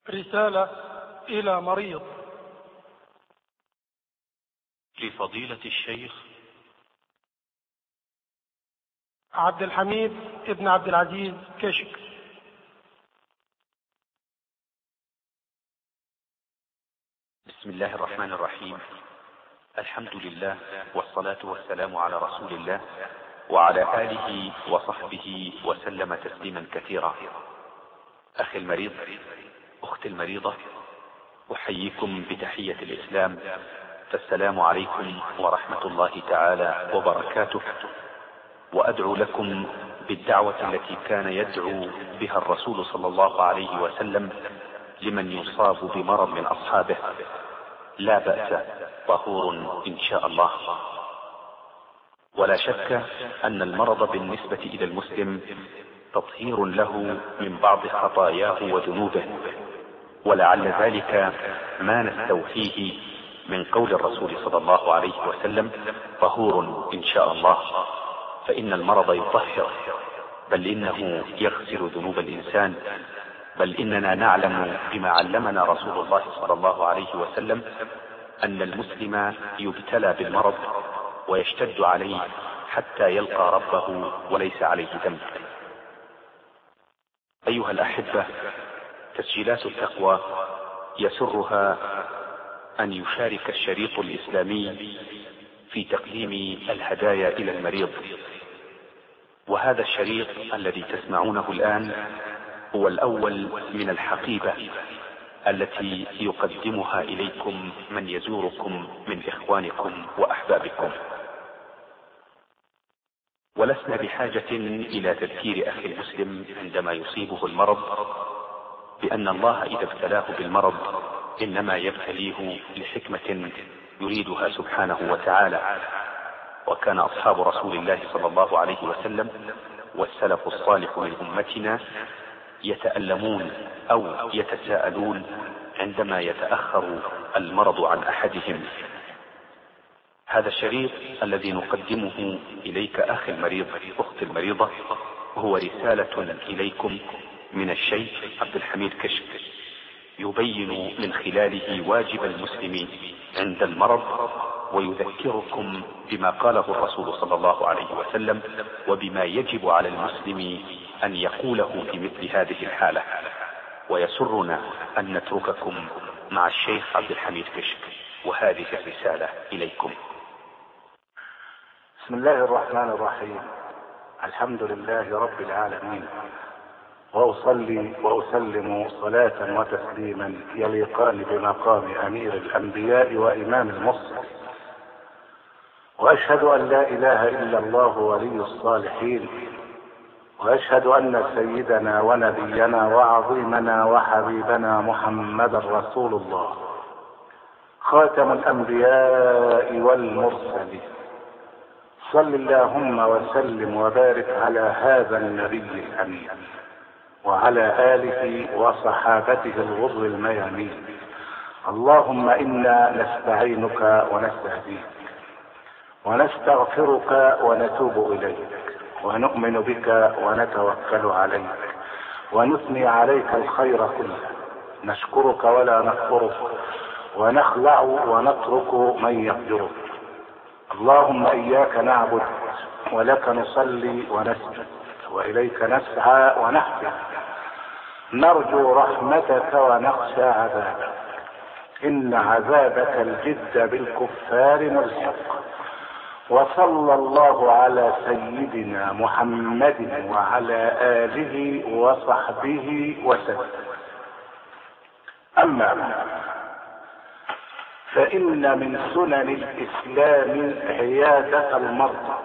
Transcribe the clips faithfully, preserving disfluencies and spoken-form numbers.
رسالة إلى مريض. لفضيلة الشيخ عبد الحميد ابن عبد العزيز كشك. بسم الله الرحمن الرحيم. الحمد لله والصلاة والسلام على رسول الله وعلى آله وصحبه وسلم تسليما كثيرا. أخي المريض، أختي المريضة، أحييكم بتحية الإسلام، فالسلام عليكم ورحمة الله تعالى وبركاته. وأدعو لكم بالدعوة التي كان يدعو بها الرسول صلى الله عليه وسلم لمن يصاب بمرض من أصحابه: لا بأس، طهور إن شاء الله. ولا شك أن المرض بالنسبة إلى المسلم تطهير له من بعض خطاياه وذنوبه، ولعل ذلك ما نستوحيه من قول الرسول صلى الله عليه وسلم: طهور إن شاء الله. فإن المرض يطهر، بل إنه يغسل ذنوب الإنسان، بل إننا نعلم بما علمنا رسول الله صلى الله عليه وسلم أن المسلم يبتلى بالمرض ويشتد عليه حتى يلقى ربه وليس عليه ذنب. أيها الأحبة، تسجيلات التقوى يسرها أن يشارك الشريط الإسلامي في تقديم الهدايا إلى المريض. وهذا الشريط الذي تسمعونه الآن هو الأول من الحقيبة التي يقدمها إليكم من يزوركم من إخوانكم وأحبابكم. ولسنا بحاجة إلى تذكير أخي المسلم عندما يصيبه المرض بأن الله إذا ابتلاه بالمرض إنما يبتليه لحكمة يريدها سبحانه وتعالى. وكان أصحاب رسول الله صلى الله عليه وسلم والسلف الصالح من أمتنا يتألمون أو يتساءلون عندما يتأخر المرض عن أحدهم. هذا الشريط الذي نقدمه إليك أخي المريض، أختي المريضة، هو رسالة إليكم من الشيخ عبد الحميد كشك، يبين من خلاله واجب المسلم عند المرض، ويذكركم بما قاله الرسول صلى الله عليه وسلم وبما يجب على المسلم أن يقوله في مثل هذه الحالة. ويسرنا أن نترككم مع الشيخ عبد الحميد كشك وهذه الرسالة إليكم. بسم الله الرحمن الرحيم. الحمد لله رب العالمين، وأصلي وأسلم صلاة وتسليما يليقان بمقام أمير الأنبياء وإمام المرسلين، وأشهد أن لا إله إلا الله ولي الصالحين، وأشهد أن سيدنا ونبينا وعظيمنا وحبيبنا محمد رسول الله، خاتم الأنبياء والمرسلين. صل اللهم وسلم وبارك على هذا النبي الأمين وعلى آله وصحابته الغر الميامين. اللهم إنا نستعينك ونستهديك ونستغفرك ونتوب إليك ونؤمن بك ونتوكل عليك ونثني عليك الخير كله، نشكرك ولا نكفرك، ونخلع ونترك من يفجرك. اللهم إياك نعبد ولك نصلي ونسجد وإليك نسعى ونحفظ، نرجو رحمتك ونخشى عذابك، إن عذابك الجد بالكفار ملحق. وصلى الله على سيدنا محمد وعلى آله وصحبه وسلم. أما بعد، فإن من سنن الإسلام عيادة المرضى،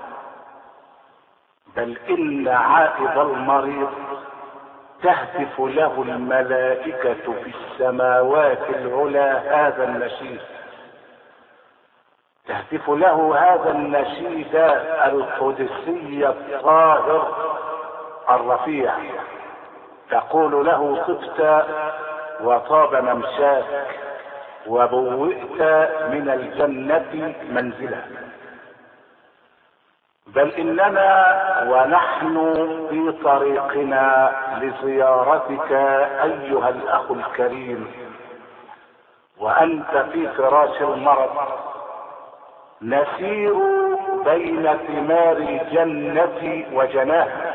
بل إن عائد المريض تهتف له الملائكة في السماوات العلى هذا النشيد، تهتف له هذا النشيد القدسي الطاهر الرفيع، تقول له: طبت وطاب ممشاك وبوئت من الجنة منزلا. بل اننا ونحن في طريقنا لزيارتك ايها الاخ الكريم وانت في فراش المرض نسير بين ثمار الجنة وجناها.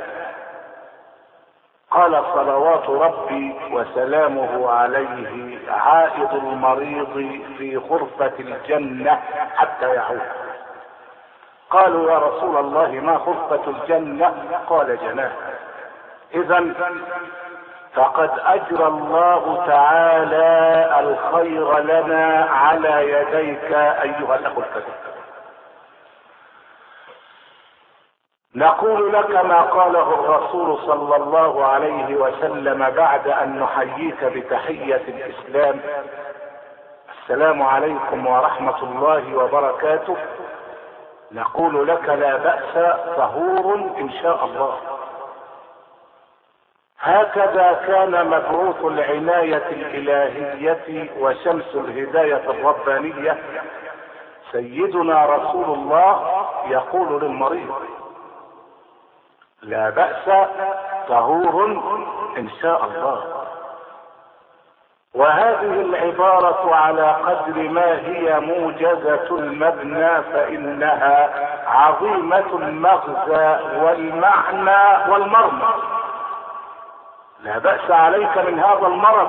قال صلوات ربي وسلامه عليه عائد المريض في غرفة الجنة حتى يعود. قالوا يا رسول الله ما غرفة الجنة؟ قال جناها. اذا فقد اجرى الله تعالى الخير لنا على يديك ايها الاخ الكريم. نقول لك ما قاله الرسول صلى الله عليه وسلم بعد ان نحييك بتحية الاسلام: السلام عليكم ورحمة الله وبركاته. نقول لك لا بأس، طهور ان شاء الله. هكذا كان مبعوث العناية الالهية وشمس الهداية الربانية سيدنا رسول الله يقول للمريض: لا بأس، طهور ان شاء الله. وهذه العبارة على قدر ما هي موجزة المبنى فإنها عظيمة المغزى والمعنى والمرمى. لا بأس عليك من هذا المرض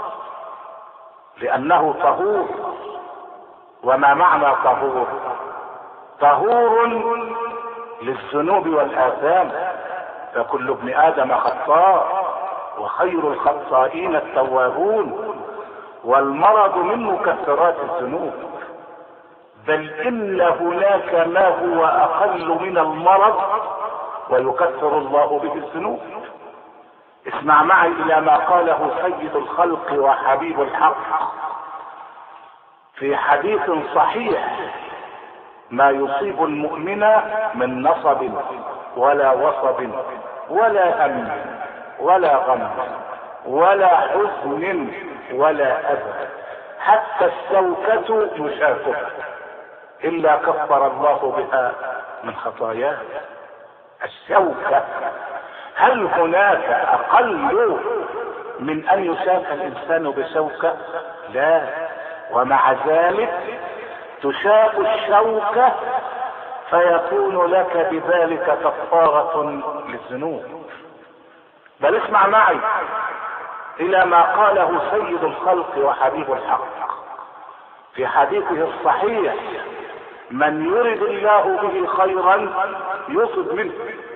لأنه طهور. وما معنى طهور؟ طهور للذنوب والآثام، فكل ابن آدم خطاء وخير الخطائين التوابون، والمرض من مكفرات الذنوب. بل إن هناك ما هو أقل من المرض ويكفر الله به الذنوب. اسمع معي إلى ما قاله سيد الخلق وحبيب الحق في حديث صحيح: ما يصيب المؤمن من نصب ولا وصب ولا هم ولا غم ولا حزن ولا اذى حتى الشوكة يشاكها الا كفر الله بها من خطاياه. الشوكة، هل هناك اقل من ان يشاك الانسان بشوكة؟ لا. ومع ذلك تشاك الشوكة فيكون لك بذلك كفارة للذنوب. بل اسمع معي الى ما قاله سيد الخلق وحبيب الحق في حديثه الصحيح: من يرد الله به خيرا يصب منه.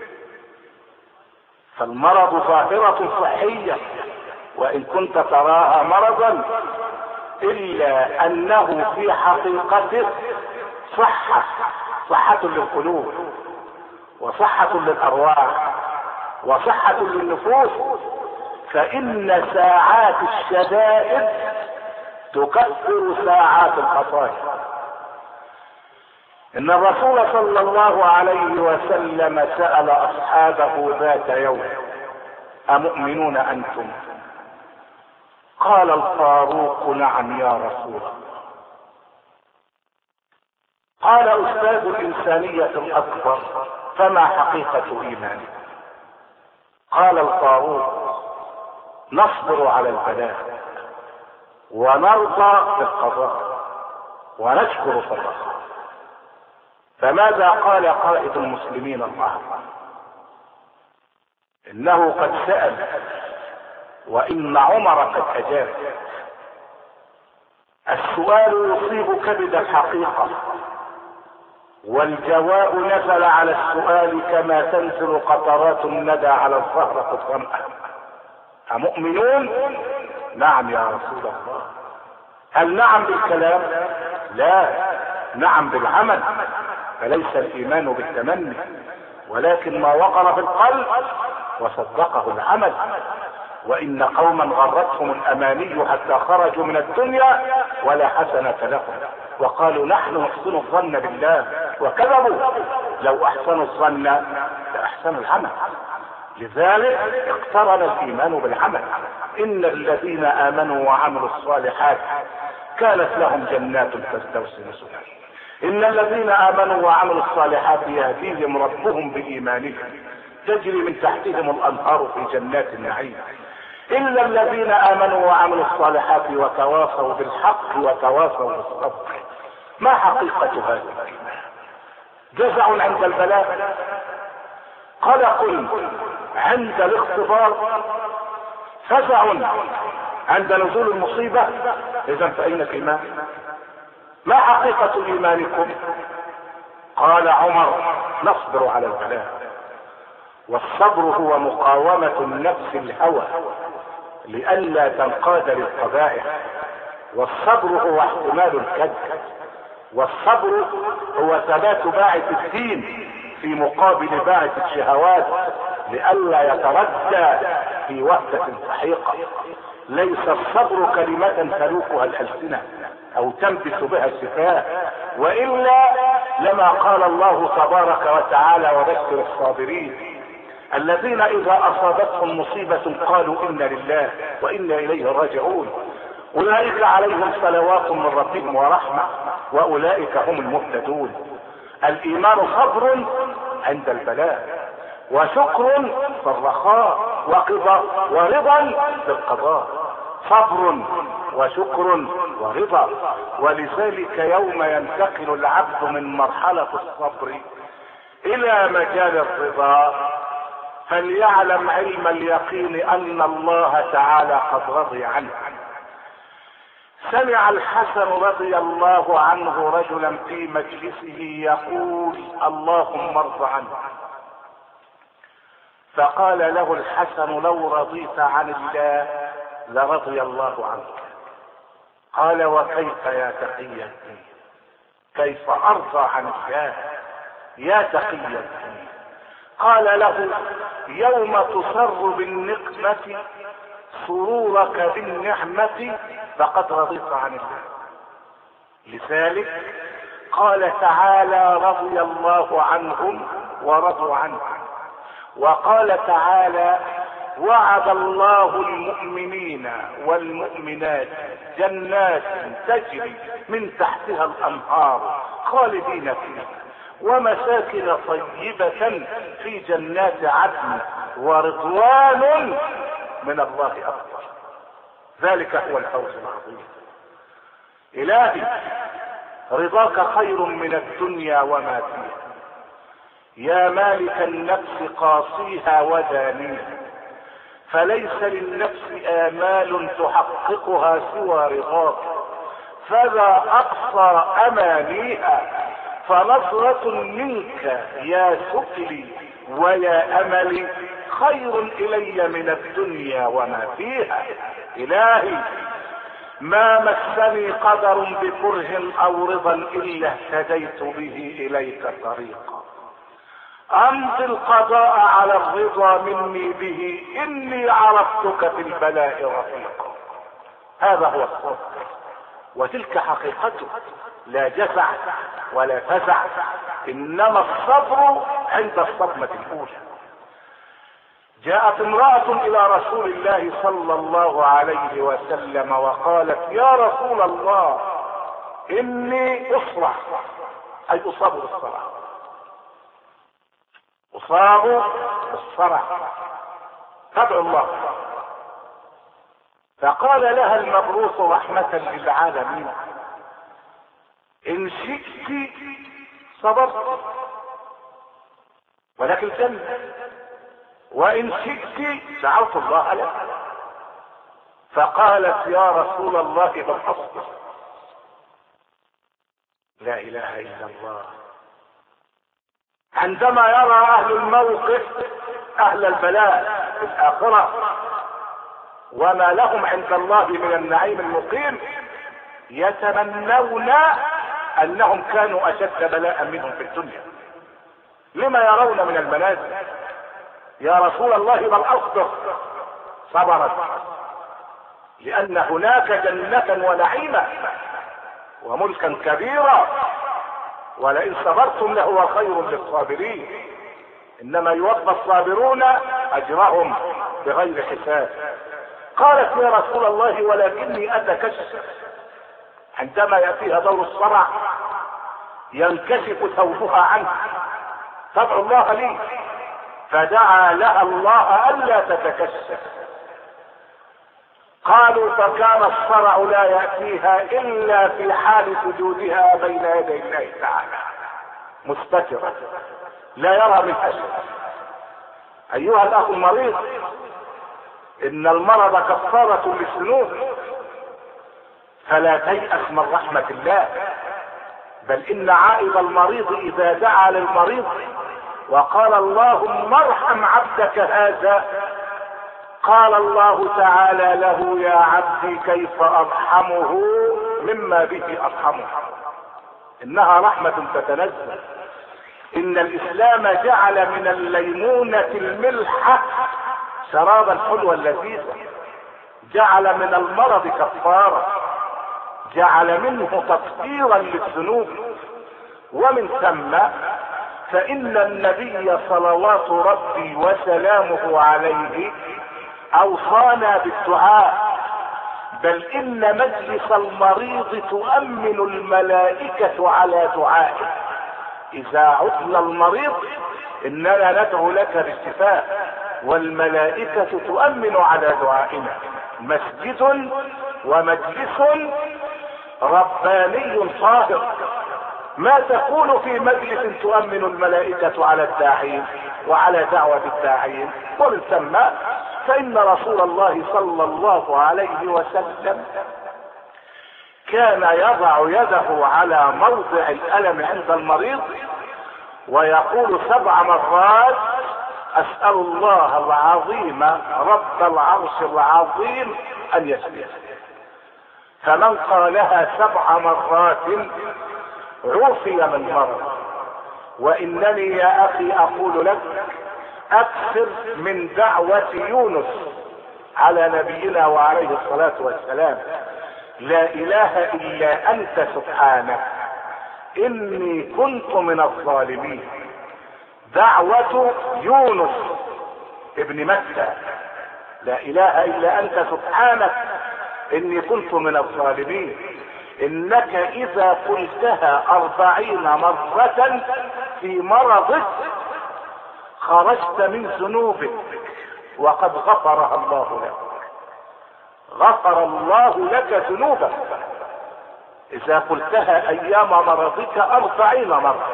فالمرض ظاهرة صحية وان كنت تراها مرضا، الا انه في حقيقته صحة، صحة للقلوب وصحة للارواح وصحة للنفوس. فان ساعات الشدائد تكفر ساعات الخطايا. ان الرسول صلى الله عليه وسلم سأل اصحابه ذات يوم: امؤمنون انتم؟ قال الفاروق: نعم يا رسول الله. قال: استاذ الانسانية الاكبر، فما حقيقة ايمانك؟ قال الفاروق: نصبر على البلاء ونرضى بالقضاء ونشكر في الرخاء. فماذا قال قائد المسلمين الأعظم؟ انه قد سأل وان عمر قد اجاب. السؤال يصيب كبد الحقيقة، والجواب نزل على السؤال كما تنزل قطرات الندى على الزهرة الظمأة. أمؤمنون؟ نعم يا رسول الله. هل نعم بالكلام؟ لا، نعم بالعمل. فليس الإيمان بالتمني، ولكن ما وقر في القلب وصدقه العمل. وإن قوما غرتهم الأماني حتى خرجوا من الدنيا ولا حسنة لهم، وقالوا نحن نحسن الظن بالله، وكذبوا. لو أحسنوا الظن لأحسنوا العمل. لذلك اقترن الإيمان بالعمل. إن الذين آمنوا وعملوا الصالحات كانت لهم جنات الفردوس نزلا. ان الذين امنوا وعملوا الصالحات يهديهم ربهم بايمانهم تجري من تحتهم الانهار في جنات النعيم. الا الذين امنوا وعملوا الصالحات وتواصوا بالحق وتواصوا بالصبر. ما حقيقة هذا الايمان؟ جزع عند البلاء، قلق عند الاختبار، فزع عند نزول المصيبة. اذا فاين الايمان؟ ما حقيقة ايمانكم؟ قال عمر: نصبر على البلاء. والصبر هو مقاومة النفس الهوى لئلا تنقاد للقبائح. والصبر هو احتمال الكذب. والصبر هو ثبات باعث الدين في مقابل باعث الشهوات لئلا يتردى في وهدة سحيقة. ليس الصبر كلمة تلوكها الألسنة او تنبت بها الشفاه، والا لما قال الله تبارك وتعالى: وبشر الصابرين الذين اذا اصابتهم مصيبة قالوا انا لله وانا اليه راجعون اولئك عليهم صلوات من ربهم ورحمة واولئك هم المهتدون. الايمان صبر عند البلاء، وشكر في الرخاء، ورضا بالقضاء. صبر وشكر ورضا. ولذلك يوم ينتقل العبد من مرحلة الصبر الى مجال الرضا فليعلم علم اليقين ان الله تعالى قد رضي عنه. سمع الحسن رضي الله عنه رجلا في مجلسه يقول: اللهم ارض عنه. فقال له الحسن: لو رضيت عن الله لرضي الله عنك. قال: وكيف يا تقي الدين؟ كيف ارضى عن الله يا تقي الدين؟ قال له: يوم تصر بالنقمة سرورك بالنعمة فقد رضيت عن الله. لذلك قال تعالى: رضي الله عنهم ورضوا عنه. وقال تعالى: وعد الله المؤمنين والمؤمنات جنات تجري من تحتها الانهار خالدين فيها ومساكن طيبة في جنات عدن ورضوان من الله اكبر. ذلك هو الفوز العظيم. الهي رضاك خير من الدنيا وما فيها. يا مالك النفس قاصيها ودانيها، فليس للنفس آمال تحققها سوى رضاك، فلا أقصى أمانيها. فنظرة منك يا سؤلي ويا أملي خير إلي من الدنيا وما فيها. إلهي ما مسني قدر بكره أو رضا إلا اهتديت به إليك طريقا. امضي القضاء على الرضا مني به اني عرفتك في البلاء رفيقا. هذا هو الصبر، وتلك حقيقته، لا جزع ولا فزع، انما الصبر عند الصدمة الاولى. جاءت امرأة الى رسول الله صلى الله عليه وسلم وقالت: يا رسول الله اني اصرع، اي اصاب بالصرع، اصاب بالصرع، تدعو الله. فقال لها المبعوث رحمة للعالمين: ان شئت صبرت ولك الجنة، وان شئت دعوت الله لك. فقالت: يا رسول الله بل اصبر. لا اله الا الله. عندما يرى اهل الموقف اهل البلاء في الاخرة وما لهم عند الله من النعيم المقيم يتمنون انهم كانوا اشد بلاء منهم في الدنيا. لما يرون من المنازل؟ يا رسول الله بل اصبر. صبرت لان هناك جنة ونعيما وملكا كبيرا، ولئن صبرتم لهو خير للصابرين. انما يوفى الصابرون اجرهم بغير حساب. قالت: يا رسول الله ولكني اتكشف. عندما ياتيها دور الصرع ينكشف ثوبها عنه، تدعو الله لي، فدعا لها الله الا تتكشف. قالوا فكان الصرع لا يأتيها الا في حال سجودها بين يدي الله تعالى مستترة لا يرى من أشد. ايها الاخ المريض، ان المرض كفارة للذنوب، فلا تيأس من رحمة الله، بل ان عائد المريض اذا دعا للمريض وقال اللهم ارحم عبدك هذا، قال الله تعالى له يا عبدي كيف ارحمه مما به ارحمه. انها رحمة تتنزل. ان الاسلام جعل من الليمونة الملحة شرابا حلوا لذيذا، جعل من المرض كفارة، جعل منه تطهيرا للذنوب. ومن ثم فإن النبي صلوات ربي وسلامه عليه أوصانا بالدعاء، بل إن مجلس المريض تؤمن الملائكة على دعائه. إذا عدنا المريض إننا ندعو لك بالشفاء، والملائكة تؤمن على دعائنا. مسجد ومجلس رباني طاهر. ما تقول في مجلس تؤمن الملائكة على الداعين وعلى دعوة الداعين؟ ومن ثم فإن رسول الله صلى الله عليه وسلم كان يضع يده على موضع الألم عند المريض ويقول سبع مرات أسأل الله العظيم رب العرش العظيم أن يشفيه. فمن قالها سبع مرات عوفي من مرض. وإنني يا أخي أقول لك أكثر من دعوة يونس على نبينا وعليه الصلاة والسلام، لا إله إلا أنت سبحانك إني كنت من الظالمين. دعوة يونس ابن متى، لا إله إلا أنت سبحانك إني كنت من الظالمين. إنك إذا قلتها أربعين مرة في مرضك خرجت من ذنوبك وقد غفرها الله لك. غفر الله لك ذنوبك إذا قلتها أيام مرضك أربعين مرة.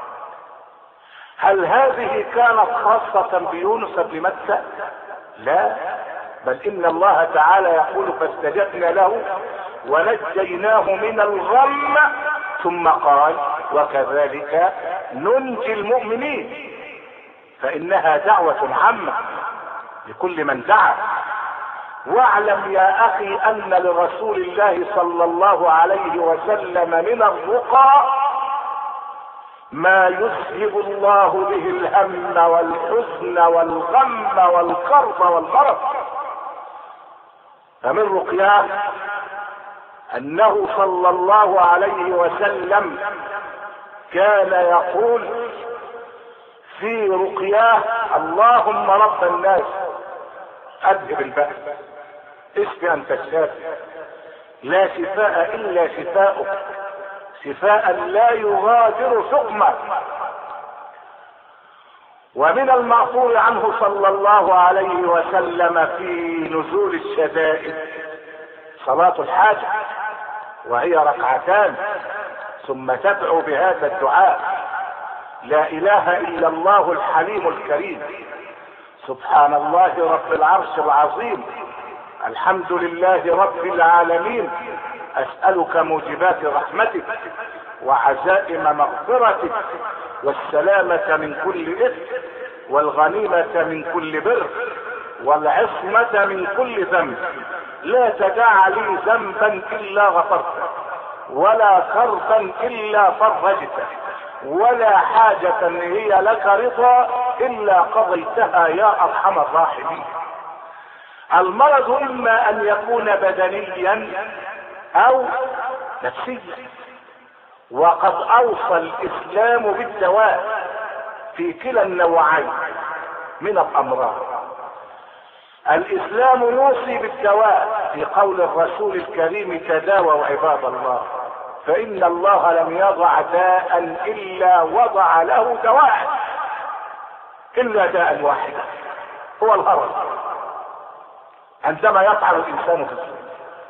هل هذه كانت خاصة بيونس بن متى؟ لا، بل إن الله تعالى يقول فاستجبنا له ونجيناه من الغم، ثم قال وكذلك ننجي المؤمنين. فإنها دعوة عامة لكل من دعا. واعلم يا أخي أن لرسول الله صلى الله عليه وسلم من الرقى ما يذهب الله به الهم والحزن والغم والكرب والمرض. فمن رقياه أنه صلى الله عليه وسلم كان يقول في رقياه اللهم رب الناس أذهب البأس اشف أنت الشافي لا شفاء إلا شفاؤك شفاء لا يغادر سقما. ومن المعفور عنه صلى الله عليه وسلم في نزول الشدائد صلاة الحاجة، وهي ركعتان ثم تدعو بهذا الدعاء لا إله إلا الله الحليم الكريم، سبحان الله رب العرش العظيم، الحمد لله رب العالمين، أسألك موجبات رحمتك وعزائم مغفرتك والسلامة من كل إثم والغنيمة من كل بر والعصمة من كل ذنب. لا تدع لي ذنبا إلا غفرته ولا كربا إلا فرجته ولا حاجة هي لك رضا إلا قضيتها يا أرحم الراحمين. المرض إما أن يكون بدنيا أو نفسيا، وقد أوصى الإسلام بالدواء في كلا النوعين من الأمراض. الإسلام يوصي بالدواء في قول الرسول الكريم تداووا عباد الله فإن الله لم يضع داء إلا وضع له دواء، إلا داء واحدا هو الهرج عندما يفعل الإنسان في السنة.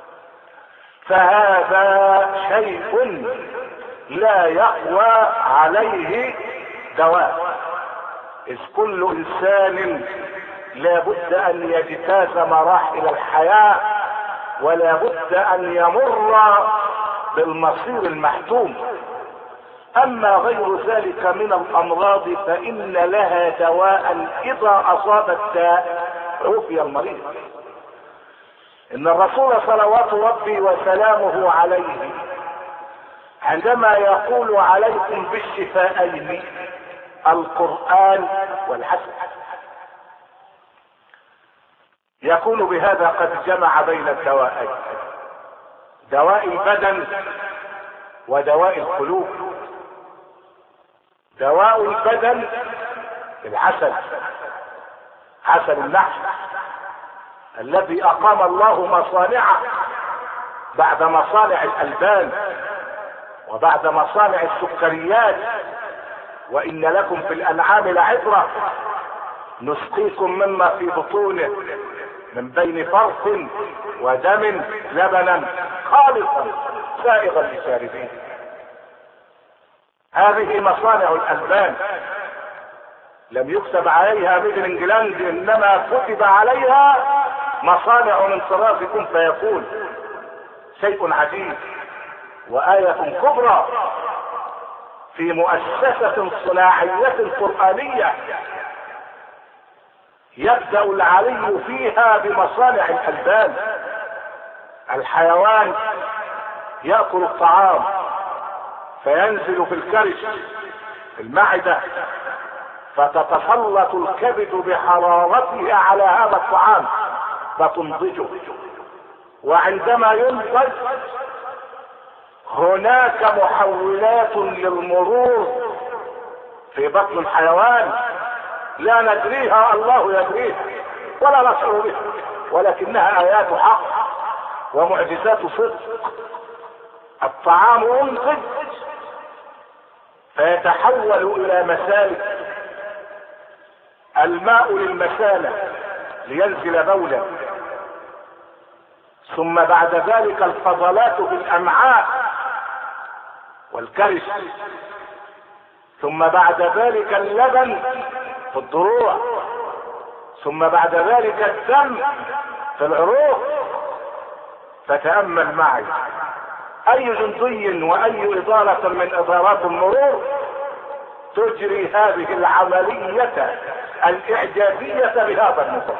فهذا شيء لا يقوى عليه دواء، إذ كل إنسان لا بد أن يجتاز مراحل الحياة، ولا بد أن يمر بالمصير المحتوم. أما غير ذلك من الأمراض فإن لها دواء إذا أصاب الداء عوفي المريض. إن الرسول صلوات ربي وسلامه عليه عندما يقول عليكم بالشفاءين القرآن والحديث يكون بهذا قد جمع بين الدوائين، دواء البدن ودواء القلوب. دواء البدن العسل، عسل النحل الذي أقام الله مصانعه بعد مصانع الألبان وبعد مصانع السكريات. وإن لكم في الأنعام لعبرة نسقيكم مما في بطونه من بين فرث ودم لبنا خالصا سائغا للشاربين. هذه مصانع الألبان لم يكتب عليها ميد انجلاند، انما كتب عليها مصانع من طراز كن فيكون. شيء عجيب وآية كبرى في مؤسسة صناعية قرآنية يبدأ العلي فيها بمصانع الألبان. الحيوان يأكل الطعام فينزل في الكرش في المعدة، فتتسلط الكبد بحرارتها على هذا الطعام فتنضجه، وعندما ينضج هناك محولات للمرور في بطن الحيوان لا ندريها، الله يدريها ولا نشعر بها، ولكنها آيات حق ومعجزات صدق. الطعام ينضج فيتحول إلى مسالك، الماء للمسالة لينزل بولا، ثم بعد ذلك الفضلات في الأمعاء والكرش، ثم بعد ذلك اللبن في الضروع، ثم بعد ذلك الدم في العروق. فتأمل معي أي جندي وأي إدارة من إدارات المرور تجري هذه العملية الإعجازية بهذا النظام.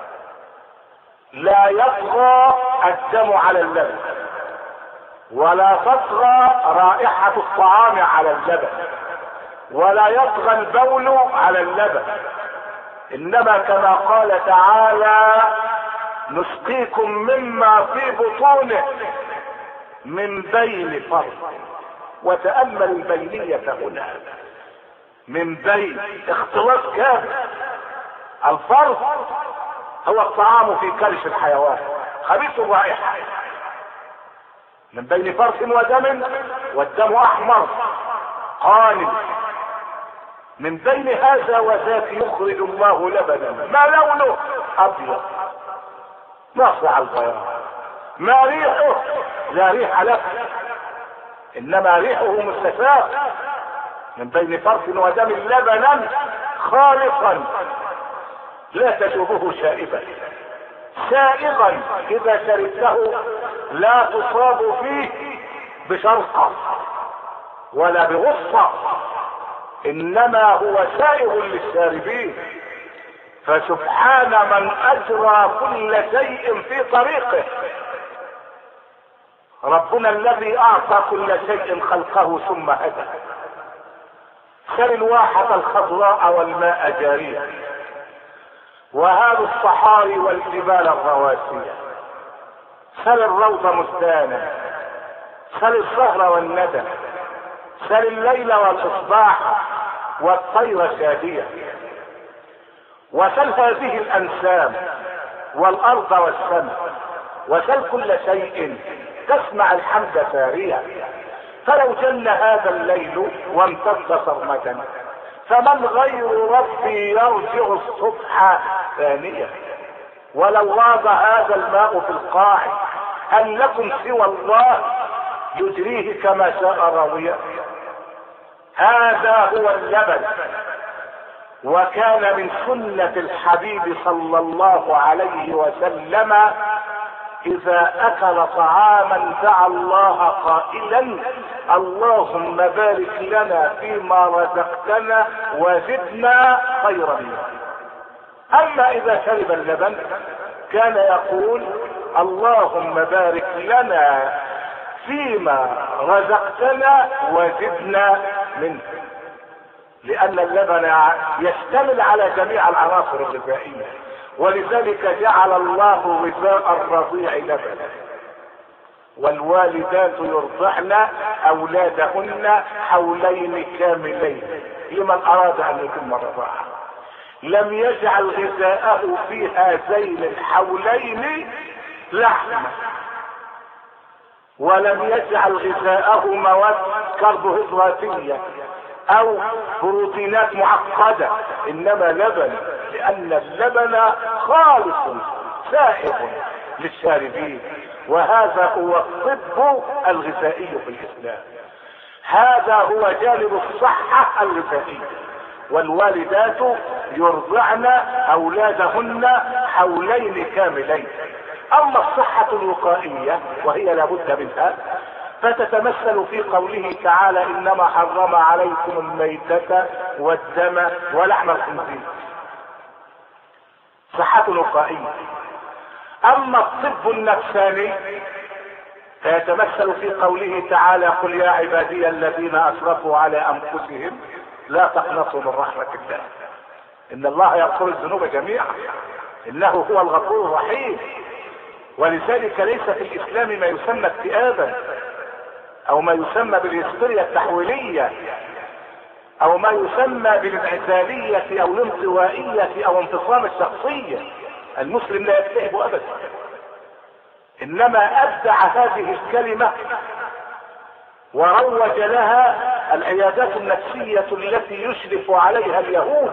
لا يطغى الدم على اللبن، ولا تطغى رائحة الطعام على اللبن، ولا يطغى البول على اللبن، إنما كما قال تعالى نسقيكم مما في بطونه من بين فرث. وتأمل البينية هنا، من بين اختلاط كامل. الفرث هو الطعام في كرش الحيوان خبيث الرائحة، من بين فرث ودم، والدم احمر قاني. من بين هذا وذاك يخرج الله لبنا ما لونه ابيض ناصع البياض، ما ريحه لا ريح له انما ريحه مستفاق، من بين فرث ودم لبنا خالصا لا تشوفه شائبا سائغا اذا شربته لا تصاب فيه بشرقة ولا بغصة، انما هو سائغ للشاربين. فسبحان من اجرى كل شيء في طريقه. ربنا الذي اعطى كل شيء خلقه ثم هدى. سل الواحة الخضراء والماء جاريا، وهذا الصحاري والجبال الرواسية. سل الروض مزدانا، سل الزهر والندى، سل الليل والاصباح والطير شادية، وسل هذه الانسام والارض والسماء، وسل كل شيء تسمع الحمد ساريا. فلو جن هذا الليل وامتد سرمدا فمن غير ربي يرجع الصبح ثانية؟ ولو غاب هذا الماء في القاع هل لكم سوى الله يجريه كما شاء راوية؟ هذا هو اللبن. وكان من سنة الحبيب صلى الله عليه وسلم إذا أكل طعاما دعا الله قائلا اللهم بارك لنا فيما رزقتنا وزدنا خيرا منه. أما إذا شرب اللبن كان يقول اللهم بارك لنا فيما رزقتنا وزدنا منه، لأن اللبن يشتمل على جميع العناصر الغذائية، ولذلك جعل الله غذاء الرضيع لبنا. والوالدات يرضعن أولادهن حولين كاملين لمن أراد أن يتم الرضاعة. لم يجعل غذاءه في هذين الحولين لحما، ولم يجعل غذاءه مواد كربوهيدراتية او بروتينات معقدة، انما لبن، لان اللبن خالص سائغ للشاربين، وهذا هو الطب الغذائي في الاسلام. هذا هو جانب الصحة الغذائية. والوالدات يرضعن اولادهن حولين كاملين. اما الصحة الوقائية وهي لابد منها فتتمثل في قوله تعالى انما حرم عليكم الميتة والدم ولحم الخنزير، صحة وقائية. اما الطب النفساني فيتمثل في قوله تعالى قل يا عبادي الذين اسرفوا على انفسهم لا تقنطوا من رحمة الله ان الله يغفر الذنوب جميعا انه هو الغفور الرحيم. ولذلك ليس في الاسلام ما يسمى اكتئابا او ما يسمى بالهستيريا التحويلية او ما يسمى بالانعزالية او الانطوائية او انفصام الشخصية. المسلم لا يكتئب ابدا، انما ابدع هذه الكلمة وروج لها العيادات النفسية التي يشرف عليها اليهود.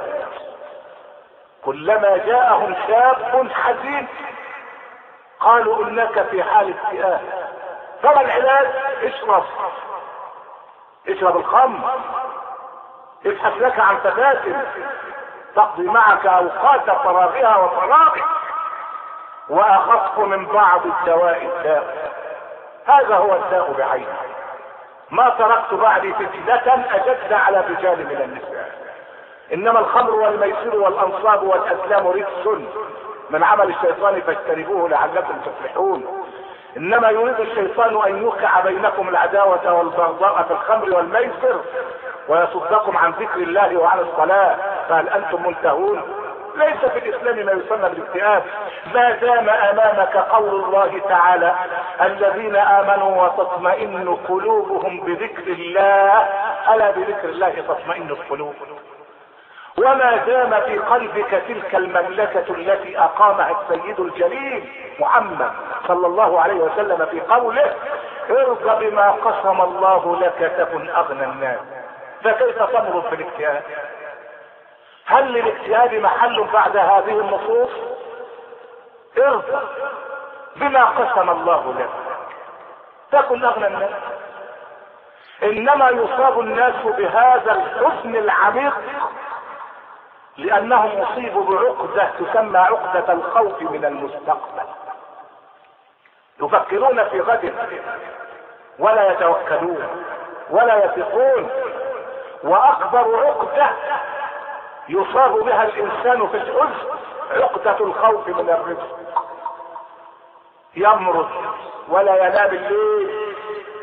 كلما جاءهم شاب حزين قالوا انك في حال اكتئاب. فما العلاج؟ اشرب اشرب الخمر، ابحث لك عن فتاة تقضي معك اوقات فراغها وفراغك، واخف من بعض الدواء الداء. هذا هو الداء بعينه. ما تركت بعدي فتنة اشد على الرجال من النساء. انما الخمر والميسر والانصاب والازلام رجس من عمل الشيطان فاجتنبوه لعلكم تفلحون. انما يريد الشيطان ان يوقع بينكم العداوة والبغضاء في الخمر والميسر ويصدكم عن ذكر الله وعن الصلاة، فهل انتم منتهون؟ ليس في الاسلام ما يسمى بالاكتئاب. ما دام امامك قول الله تعالى الذين امنوا وتطمئن قلوبهم بذكر الله، الا بذكر الله تطمئن القلوب. وما دام في قلبك تلك المملكة التي اقامها السيد الجليل محمد صلى الله عليه وسلم في قوله ارض بما قسم الله لك تكن اغنى الناس، فكيف تمرض في الاكتئاب؟ هل للاكتئاب محل بعد هذه النصوص؟ ارضى بما قسم الله لك تكن اغنى الناس. انما يصاب الناس بهذا الحزن العميق لانهم اصيبوا بعقدة تسمى عقدة الخوف من المستقبل. يفكرون في غد ولا يتوكلون ولا يثقون. واكبر عقدة يصاب بها الانسان في الحزن عقدة الخوف من الرزق. يمرض ولا ينام الليل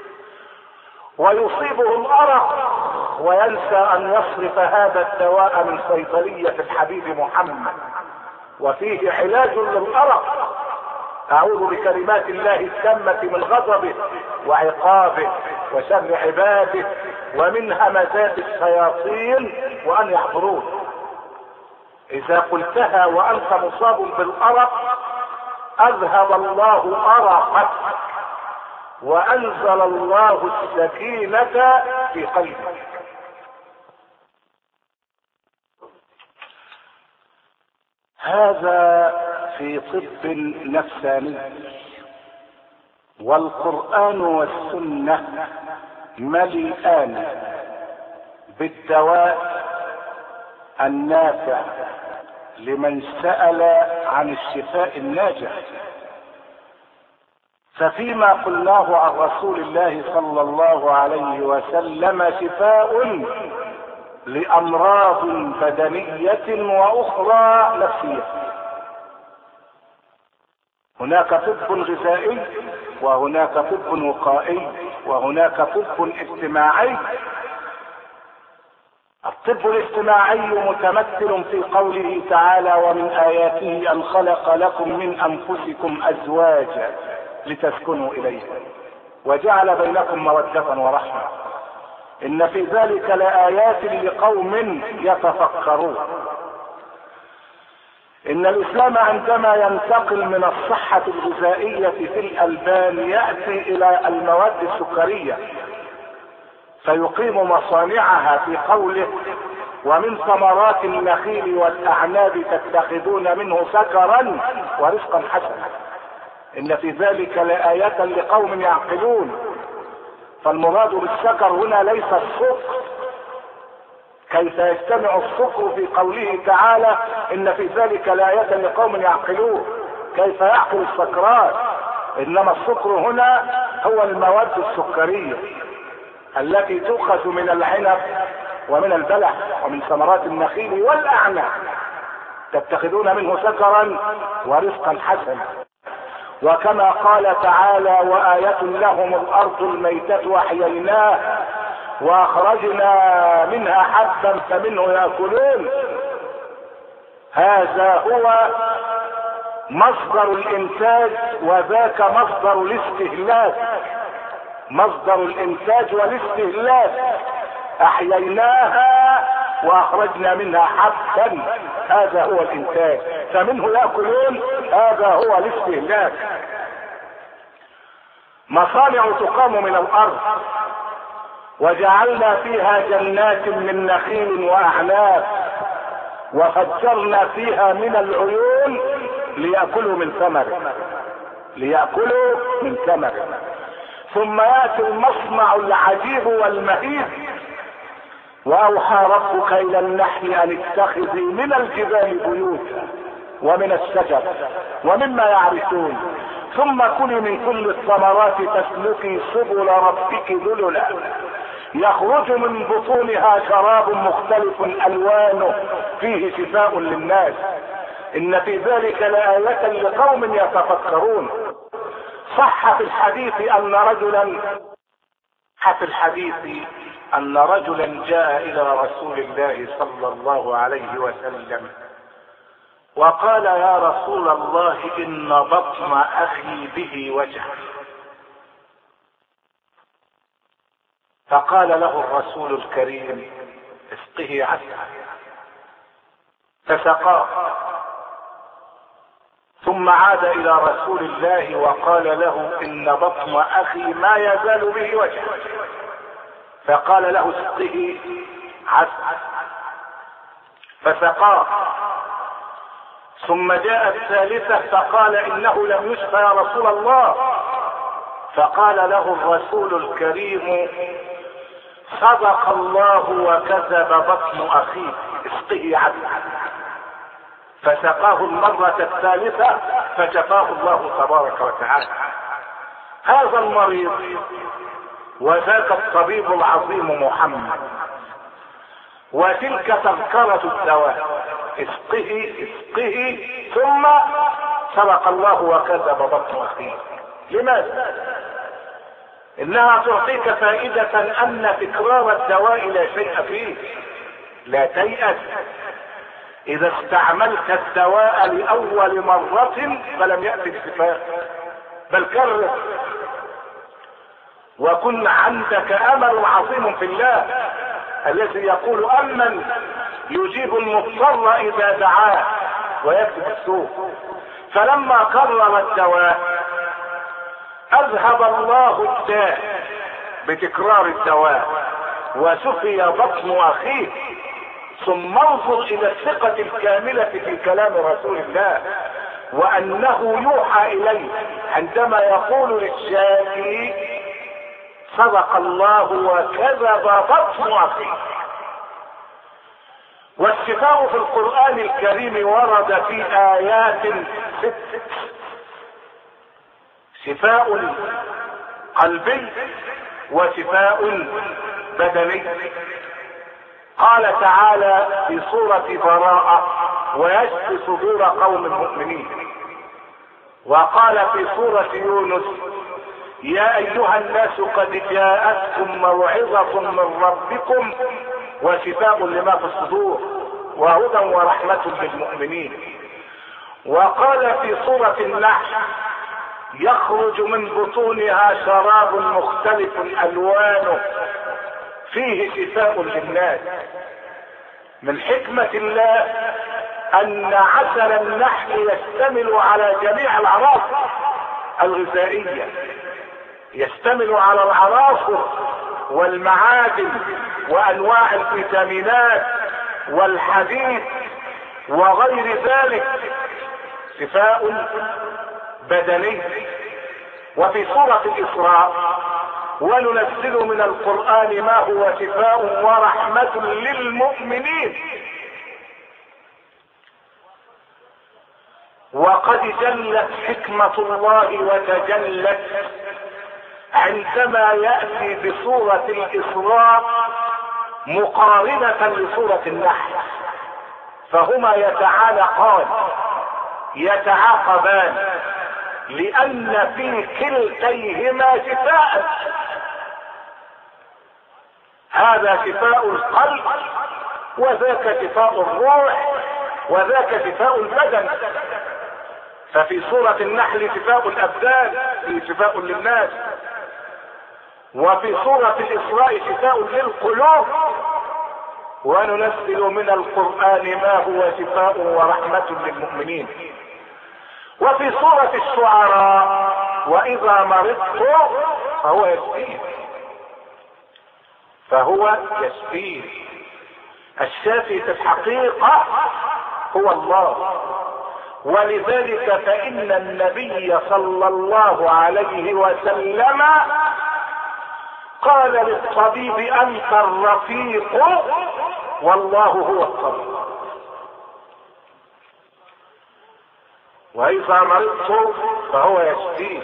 ويصيبه الارق وينسى ان يصرف هذا الدواء من صيدلية الحبيب محمد، وفيه علاج للارق. اعوذ بكلمات الله التامة من غضبه وعقابه وشر عباده ومن همزات الشياطين وان يحضرون. اذا قلتها وانت مصاب بالارق اذهب الله ارقك وانزل الله السكينة في قلبك. هذا في طب نفساني، والقرآن والسنة مليئان بالدواء النافع لمن سأل عن الشفاء الناجح. ففيما قلناه عن رسول الله صلى الله عليه وسلم شفاء لأمراض بدنية وأخرى نفسية. هناك طب غذائي، وهناك طب وقائي، وهناك طب اجتماعي. الطب الاجتماعي متمثل في قوله تعالى: ومن آياته أن خلق لكم من أنفسكم أزواجا لتسكنوا إليها وجعل بينكم مودة ورحمة إن في ذلك لآيات لقوم يتفكرون. إن الإسلام عندما ينتقل من الصحة الغذائية في الألبان يأتي إلى المواد السكرية فيقيم مصانعها في قوله: ومن ثمرات النخيل والأعناب تتخذون منه سكرا ورزقا حسنا إن في ذلك لآية لقوم يعقلون. فالمراد بالسكر هنا ليس السكر، كيف يجتمع السكر في قوله تعالى: إن في ذلك لآية لقوم يعقلون؟ كيف يعقل السكران؟ إنما السكر هنا هو المواد السكرية التي تؤخذ من العنب ومن البلح ومن ثمرات النخيل والأعناب تتخذون منه سكرا ورزقا حسنا. وكما قال تعالى: وآية لهم الأرض الميتة وأحييناها وأخرجنا منها حبا فمنه يأكلون. هذا هو مصدر الإنتاج وذاك مصدر الاستهلاك. مصدر الإنتاج والاستهلاك أحييناها وأخرجنا منها حبا، هذا هو الإنتاج. فمنه يأكلون، هذا هو الاستهلاك. مصانع تقام من الأرض وجعلنا فيها جنات من نخيل وأعناب وفجرنا فيها من العيون ليأكلوا من ثمره ليأكلوا من ثمره ثم يأتي المصنع العجيب والمهيب: وأوحى ربك إلى النحل أن اتخذي من الجبال بيوتا ومن الشجر ومما يعرشون ثم كلي من كل الثمرات تسلكي سبل ربك ذللا يخرج من بطونها شراب مختلف ألوانه فيه شفاء للناس إن في ذلك لآية لقوم يتفكرون. صح في الحديث أن رجلا في الحديث أن رجلا جاء إلى رسول الله صلى الله عليه وسلم وقال: يا رسول الله إن بطن أخي به وجع. فقال له الرسول الكريم: اسقه عسلا. فسقاه ثم عاد إلى رسول الله وقال له: إن بطن أخي ما يزال به وجع. فقال له: اسقه عسلا. فسقاه ثم جاء الثالثة فقال: إنه لم يشفى يا رسول الله. فقال له الرسول الكريم: صدق الله وكذب بطن أخيه، اسقه عسلا. فسقاه المرة الثالثة فشفاه الله تبارك وتعالى. هذا المريض وذاك الطبيب العظيم محمد، وتلك تذكرة الدواء: اسقه اسقه ثم صدق الله وكذب بطن أخيه. لماذا؟ إنها تعطيك فائدة أن تكرار الدواء لا شيء فيه. لا تيأس إذا استعملت الدواء لأول مرة فلم يأتي الشفاء، بل كرر وكن عندك أمل عظيم في الله الذي يقول: أمن يجيب المضطر إذا دعاه ويكتب السوء. فلما كرر الدواء اذهب الله الداء بتكرار الدواء وشفي بطن اخيه. ثم انظر الى الثقة الكاملة في كلام رسول الله وانه يوحى اليه عندما يقول للشافي صدق الله وكذب بطن اخيه. والشفاء في القرآن الكريم ورد في آيات ست: شفاء قلبي وشفاء بدني. قال تعالى في سورة براءة: ويشفي صدور قوم مؤمنين. وقال في سورة يونس: يا ايها الناس قد جاءتكم موعظة من ربكم وشفاء لما في الصدور وهدى ورحمة للمؤمنين. وقال في سورة النحل: يخرج من بطونها شراب مختلف الوانه فيه شفاء للناس. من حكمة الله ان عسل النحل يشتمل على جميع العناصر الغذائية، يشتمل على العناصر والمعادن وانواع الفيتامينات والحديد وغير ذلك، شفاء بدني. وفي سورة الإسراء: وننزل من القرآن ما هو شفاء ورحمة للمؤمنين. وقد جلت حكمة الله وتجلت عندما يأتي بسورة الإسراء مقارنة لسورة النحل، فهما يتعالقان يتعاقبان لأن في كلتيهما شفاء. هذا شفاء القلب وذاك شفاء الروح وذاك شفاء البدن. ففي سورة النحل شفاء الأبدان، في شفاء للناس. وفي سورة الإسراء شفاء للقلوب. وننزل من القرآن ما هو شفاء ورحمة للمؤمنين. وفي سورة الشعراء: وإذا مرضت فهو يشفين. فهو يشفين. الشافي في الحقيقة هو الله. ولذلك فإن النبي صلى الله عليه وسلم قال للطبيب: أنت الرفيق والله هو الطبيب. وإذا مرضت فهو يشفيه.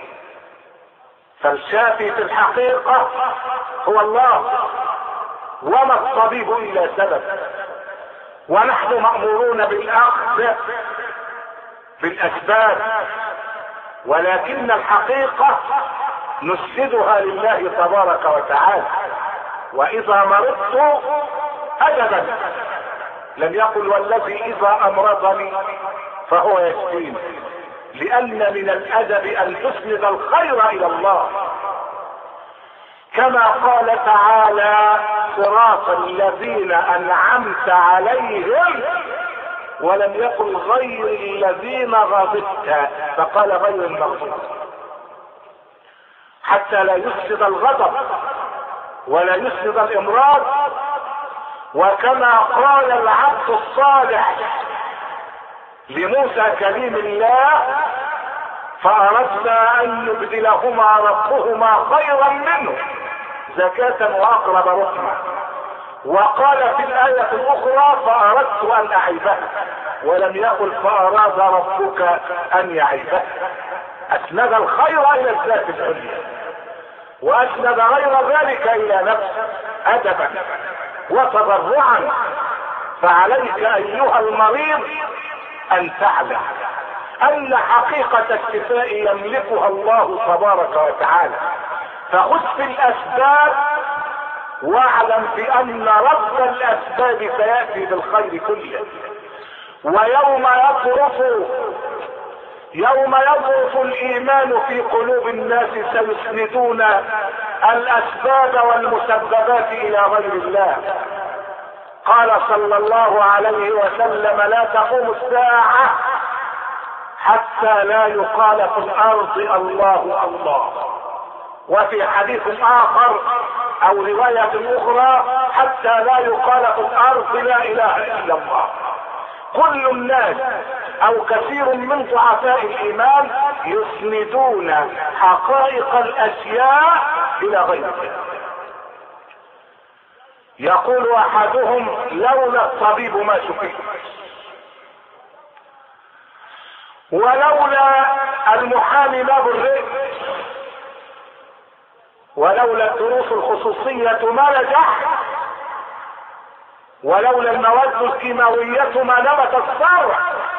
فالشافي في الحقيقة هو الله، وما الطبيب إلا سبب. ونحن مأمورون بالأخذ بالأسباب، ولكن الحقيقة نسندها لله تبارك وتعالى. وإذا مرضت أدبا لم يقل: والذي إذا أمرضني فهو يشفيني، لأن من الأدب أن تسند الخير إلى الله. كما قال تعالى: صراط الذين أنعمت عليهم، ولم يقل غير الذين غضبت، فقال غير المغضوب، حتى لا يفسد الغضب ولا يفسد الامراض. وكما قال العبد الصالح لموسى كليم الله: فأردنا أن يبدلهما ربهما خيرا منه زكاة وأقرب رحمة. وقال في الآية الأخرى: فأردت أن أعيبه، ولم يقل فأراد ربك أن يعيبه. أسند الخير إلى الذات العليا، وأسند غير ذلك إلى نفسه أدبا وتضرعا. فعليك أيها المريض أن تعلم أن حقيقة الشفاء يملكها الله تبارك وتعالى. فخذ في الأسباب واعلم بأن رب الأسباب سيأتي بالخير كله. ويوم يطرف يوم يضعف الإيمان في قلوب الناس سيسندون الأسباب والمسببات إلى غير الله. قال صلى الله عليه وسلم: لا تقوم الساعة حتى لا يقال في الارض الله الله. وفي حديث اخر او رواية اخرى حتى لا يقال في الارض لا اله الا الله. كل الناس او كثير من ضعفاء الايمان يسندون حقائق الاشياء الى غيره. يقول احدهم لولا الطبيب ما شفيت، ولولا المحامي ما برئت، ولولا الدروس الخصوصية ما نجح، ولولا المواد الكيماوية ما نبت الزرع.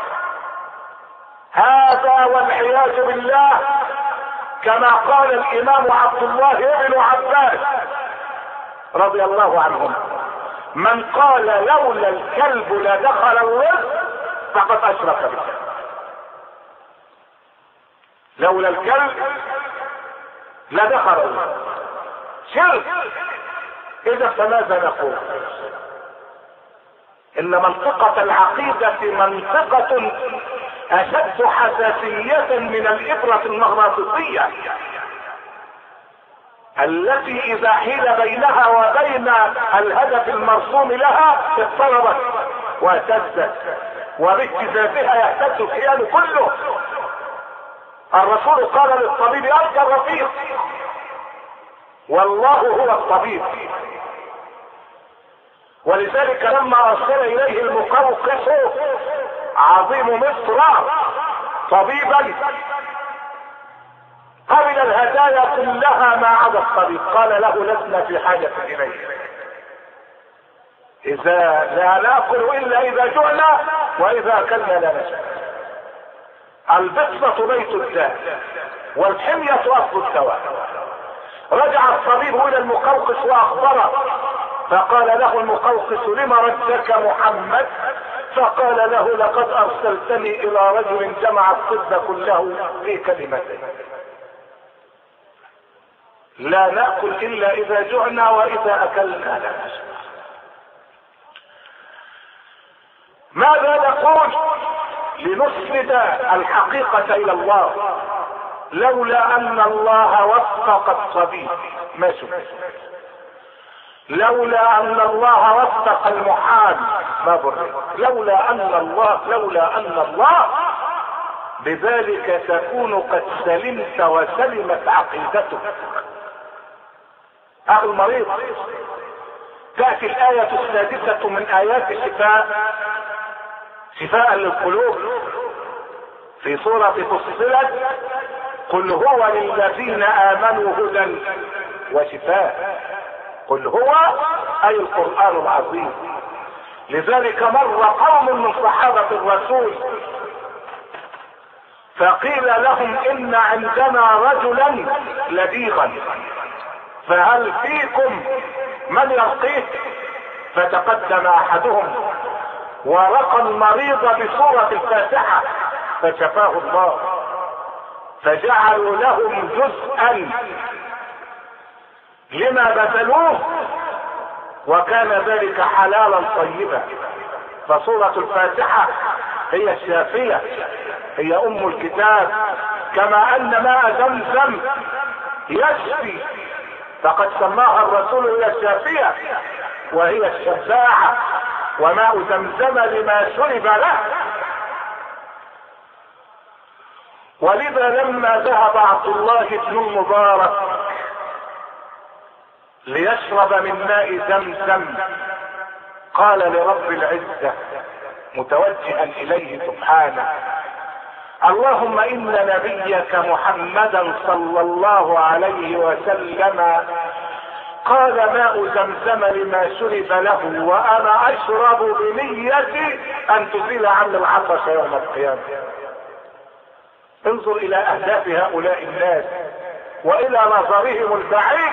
هذا والعياذ بالله كما قال الامام عبد الله بن عباس رضي الله عنهما: من قال لولا الكلب لدخل الرزق فقد اشرك بالله. لولا الكلب لدخل الرزق، شرك. اذا فماذا نقول؟ ان منطقة العقيدة منطقة اشد حساسية من الابرة المغناطيسية التي اذا حيل بينها وبين الهدف المرسوم لها اضطربت واهتزت، وباهتزازها يهتز الكيان كله. الرسول قال للطبيب ارجى الرفيق، والله هو الطبيب. ولذلك لما ارسل اليه المقوقس عظيم مصر طبيبا قبل الهدايا كلها ما عدا الطبيب، قال له لسنا في حاجة اليه، اذا لا ناكل الا اذا جعنا واذا اكلنا لا نشبع. البطنة بيت الداء والحمية اصل الدواء. رجع الطبيب الى المقوقس واخبره، فقال له المقوقس: لما ردك محمد؟ فقال له: لقد ارسلتني الى رجل جمع الطب كله في كلمتين: لا نأكل الا اذا جعنا واذا اكلنا لا نشبع. ماذا نقول لنسند الحقيقة الى الله؟ لولا ان الله وفق الطبيب ما شفت، لولا ان الله وفق المحامي ما برئ، لولا ان الله لولا ان الله بذلك تكون قد سلمت وسلمت عقيدتك. اخي المريض، تأتي الآية السادسة من آيات الشفاء، شفاء للقلوب، في سورة فصلت: قل هو للذين آمنوا هدى وشفاء. قل هو أي القرآن العظيم. لذلك مر قوم من صحابة الرسول فقيل لهم: إن عندنا رجلا لديغا فهل فيكم من يرقيه؟ فتقدم أحدهم ورقى المريض بسورة الفاتحة فشفاه الله، فجعلوا لهم جزءا لما بذلوه، وكان ذلك حلالا طيبا. فسورة الفاتحة هي الشافية، هي ام الكتاب، كما ان ماء زمزم يشفي، فقد سماها الرسول هي الشافية وهي الشفاعة، وماء زمزم لما شرب له. ولذا لما ذهب عبد الله بن المبارك ليشرب من ماء زمزم قال لرب العزة متوجها اليه سبحانه: اللهم ان نبيك محمدا صلى الله عليه وسلم قال ماء زمزم لما شرب له، وانا اشرب بنيتي ان تزيل عن العطش يوم القيامة. انظر الى اهداف هؤلاء الناس والى نظرهم البعيد.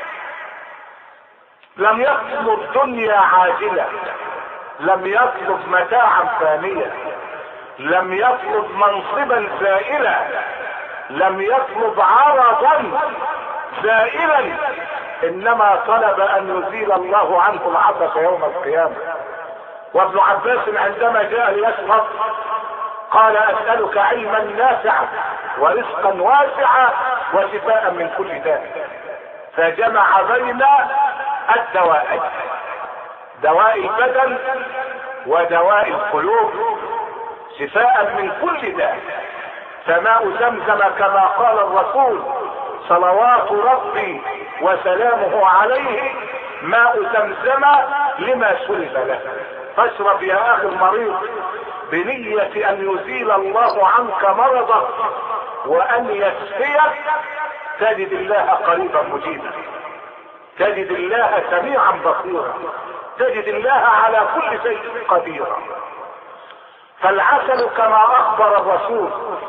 لم يطلب الدنيا عاجلة، لم يطلب متاعا فانية، لم يطلب منصبا زائلا، لم يطلب عرضا زائلا، انما طلب ان يزيل الله عنه العطش يوم القيامة. وابن عباس عندما جاء ليشرب قال اسألك علما نافعا ورزقا واسعا وشفاء من كل داء. فجمع بين الدوائين، دواء البدن ودواء القلوب، شفاء من كل داء. فماء زمزم كما قال الرسول صلوات ربي وسلامه عليه ماء زمزم لما شرب له. فاشرب يا اخي المريض بنية ان يزيل الله عنك مرضك وان يشفيك، تجد الله قريبا مجيبا، تجد الله سميعا بصيرا، تجد الله على كل شيء قديرا. فالعسل كما اخبر الرسول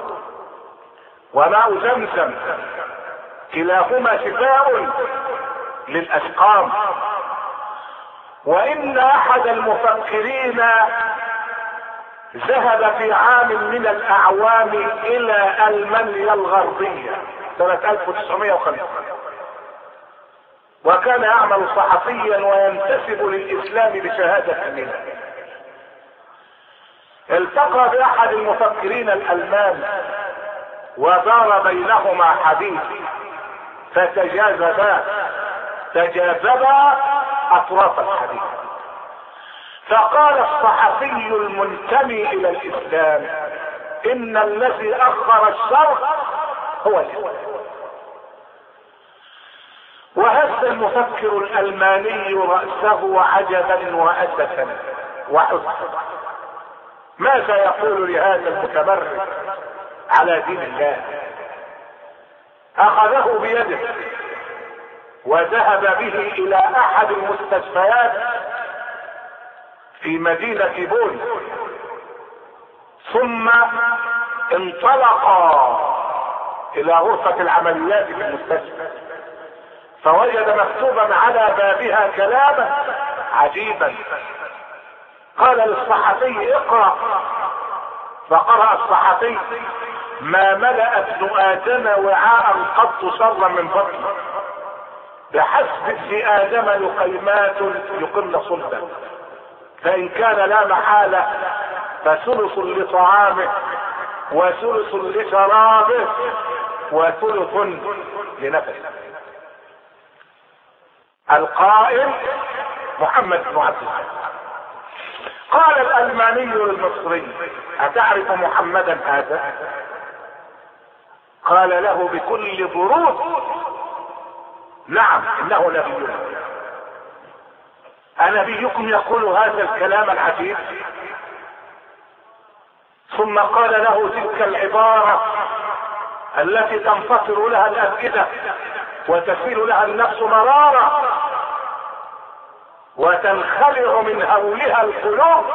وماء زمزم كلاهما شفاء للاسقام. وان احد المفكرين ذهب في عام من الاعوام الى المانيا الغربية سنة ألف وتسعمائة وخمسة، وكان يعمل صحفيا وينتسب للاسلام بشهادة منه. التقى باحد المفكرين الالمان ودار بينهما حديث، فتجاذبا تجاذبا اطراف الحديث. فقال الصحفي المنتمي الى الاسلام ان الذي اخر الشر هو الاسلام. وهز المفكر الالماني رأسه عجبا واسفا وحزنا. ماذا يقول لهذا المتمرد على دين الله؟ اخذه بيده وذهب به الى احد المستشفيات في مدينة بون، ثم انطلق الى غرفة العمليات في المستشفى، فوجد مكتوبا على بابها كلاما عجيبا. قال للصحفي اقرأ، فقرأ الصحفي: ما ملأ ابن ادم وعاء قط شرا من بطنه، بحسب ابن ادم لقيمات يقمن صلبا، فان كان لا محالة فثلث لطعامه وثلث لشرابه وثلث لنفسه. القائل محمد بن عبد الله. قال الالماني للمصري: اتعرف محمدا هذا؟ قال له بكل برود: نعم انه نبينا. انبيكم يقول هذا الكلام العجيب؟ ثم قال له تلك العبارة التي تنفطر لها الافئدة وتسيل لها النفس مرارة وتنخلع من هولها القلوب: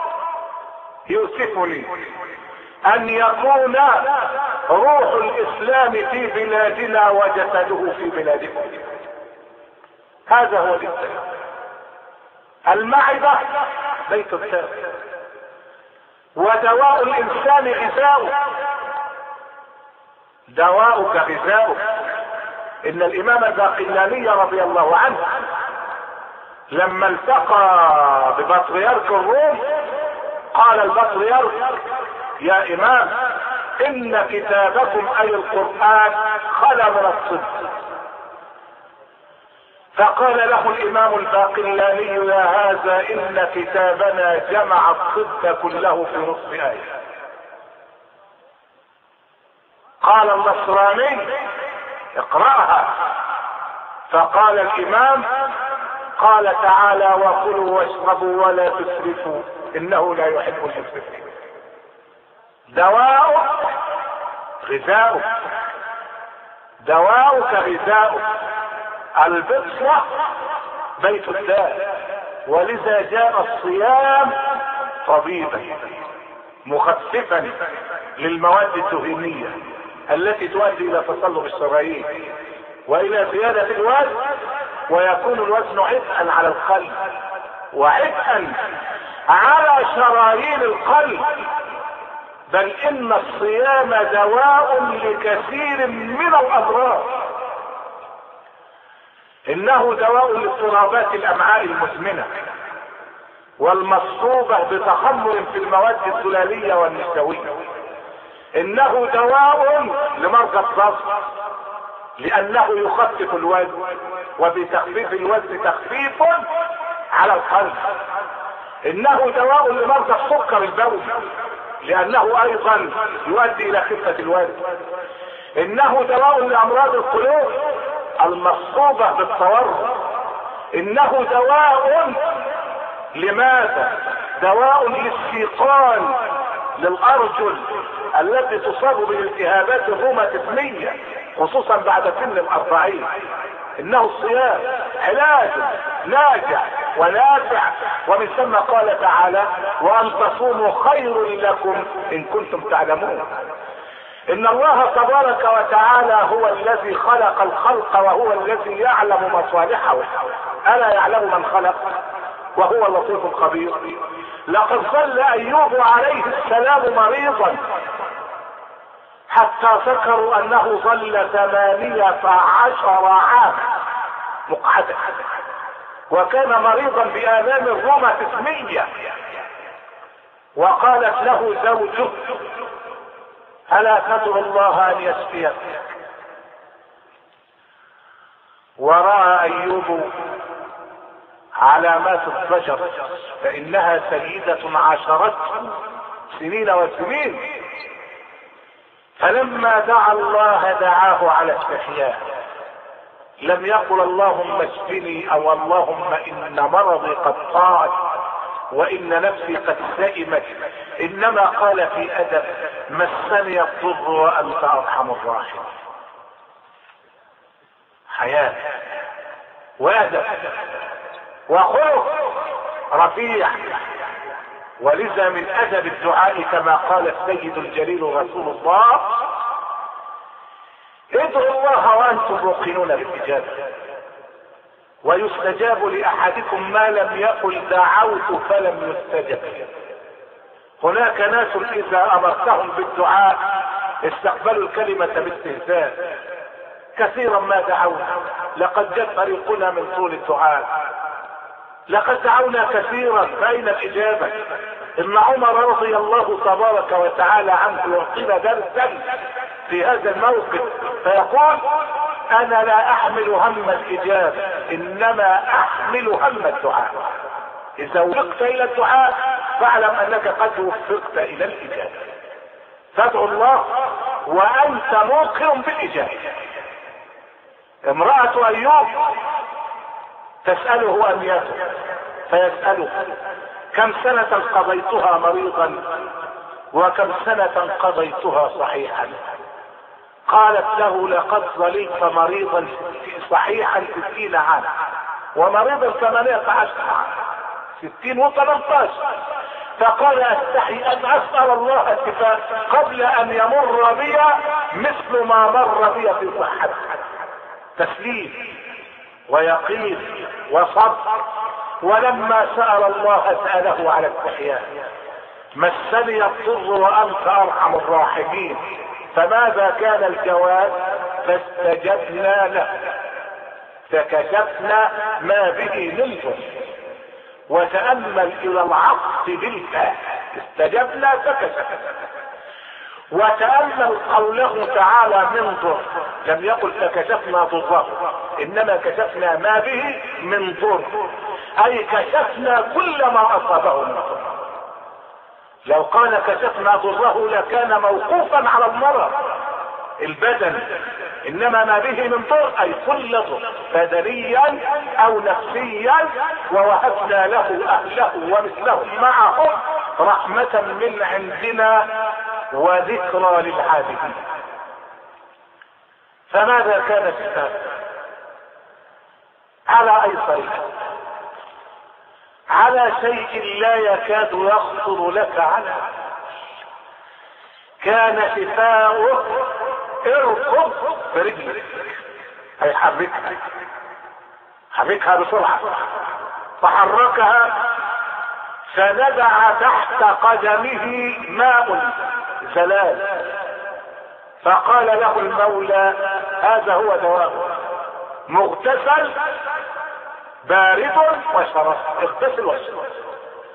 يؤسفني ان يكون روح الاسلام في بلادنا وجسده في بلادكم. هذا هو الاسلام. المعدة بيت الداء، ودواء الانسان غذاؤه. دواؤك غذاؤك. ان الامام الباقلاني رضي الله عنه لما التقى ببطريرك الروم قال البطريرك: يا امام، ان كتابكم اي القرآن خلا من الصدق. فقال له الامام الباقلاني: يا هذا ان كتابنا جمع الصدق كله في نصف آية. قال النصراني: اقرأها. فقال الامام: قال تعالى: وكلوا واشربوا ولا تسرفوا انه لا يحب المسرفين. دواؤك غذاؤك، دواؤك غذاؤك. البطنة بيت الداء، ولذا جاء الصيام طبيبا مخففا للمواد الدهنية التي تؤدي الى تصلب الشرايين والى زيادة الوزن، ويكون الوزن عبئا على القلب وعبئا على شرايين القلب. بل ان الصيام دواء لكثير من الامراض. انه دواء لاضطرابات الامعاء المزمنة، والمصحوبة بتخمر في المواد السلالية والنشوية. انه دواء لمرضى الضغط لانه يخفف الوزن، وبتخفيف الوزن تخفيف على القلب. انه دواء لمرضى السكر البولي لانه ايضا يؤدي الى خفة الوزن. انه دواء لامراض القلوب المصحوبة بالتورم. انه دواء لماذا؟ دواء للسيقان للارجل التي تصاب بالالتهابات الروماتيزمية خصوصا بعد سن الاربعين. انه الصيام علاج ناجع ونافع، ومن ثم قال تعالى وان تصوموا خير لكم ان كنتم تعلمون. ان الله تبارك وتعالى هو الذي خلق الخلق وهو الذي يعلم مصالحه. الا يعلم من خلق وهو اللطيف الخبير. لقد ظل ايوب عليه السلام مريضا حتى ذكروا انه ظل ثمانية عشر عاما مقعدا، وكان مريضا بآلام روماتيزمية. وقالت له زوجه الا تدعو الله ان يشفيك؟ ورأى ايوب علامات الضجر فانها سيدة عاشرته سنين وسنين. فلما دعا الله دعاه على استحياء، لم يقل اللهم اشفني او اللهم ان مرضي قد طال وان نفسي قد سئمت، انما قال في ادب مسني الضر وانت ارحم الراحمين. حياة وادب وخلق رفيع. ولذا من ادب الدعاء كما قال السيد الجليل رسول الله ادعوا الله وانتم موقنون بالاجابه، ويستجاب لاحدكم ما لم يقل دعوت فلم يستجب. هناك ناس اذا امرتهم بالدعاء استقبلوا الكلمه باستهزاء. كثيرا ما دعونا، لقد جاء طريقنا من طول الدعاء، لقد دعونا كثيرا فاين الاجابه؟ ان عمر رضي الله تبارك وتعالى عنه يعطينا درسا في هذا الموقف فيقول انا لا احمل هم الاجابه انما احمل هم الدعاء. اذا وفقت الى الدعاء فاعلم انك قد وفقت الى الاجابه. فادعو الله وانت موقن بالاجابه. امرأة ايوب تسأله ان يتوب فيسأله كم سنة قضيتها مريضا وكم سنة قضيتها صحيحا؟ قالت له لقد ظليت مريضا صحيحا ستين عاما ومريضا ثمانية عشر عاما، ستين وثمانتاشر. فقال استحي ان اسأل الله الشفاء قبل ان يمر بي مثل ما مر بي في صحتي. تسليم ويقين وصبر. ولما سأل الله سأله على استحياء مسني الضر وانت ارحم الراحمين. فماذا كان الجواب؟ فاستجبنا له فكشفنا ما به من ضر. وتأمل الى العطف بالفاء استجبنا فكشفنا. وتأمل قوله تعالى من ضر، لم يقل فكشفنا ضره انما كشفنا ما به من ضر، اي كشفنا كل ما اصابه من ضر. لو قال كشفنا ضره لكان موقوفا على المرض البدن، انما ما به من ضر اي كل ضر بدنيا او نفسيا. ووهبنا له اهله ومثلهم معهم رحمة من عندنا وذكرى للعابدين. فماذا كان الشفاء؟ على ايسر على شيء لا يكاد يخطر لك عنه. كان شفاؤه اركض برجلك، اي حركها حركها بسرعة. فحركها فنزع تحت قدمه ماء زلال، فقال له المولى هذا هو دواء مغتسل بارد وشراب، اغتسل واشرب.